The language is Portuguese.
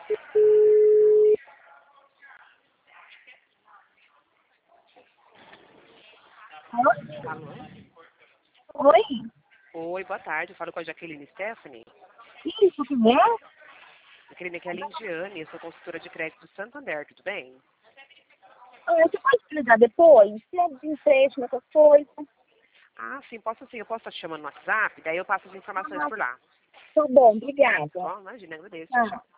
Alô? Oi? Oi, boa tarde. Eu falo com a Jaqueline Stephanie. Isso, que é? Jaqueline, aqui é a Lindiane, eu sou consultora de crédito do Santander, tudo bem? Você pode explicar depois? Se é de empréstimo, essas coisas. Ah, sim, eu posso estar te chamando no WhatsApp, daí eu passo as informações Ah, por lá. tá bom, Tá obrigada. bom? Imagina, agradeço. Tchau, Ah. tchau.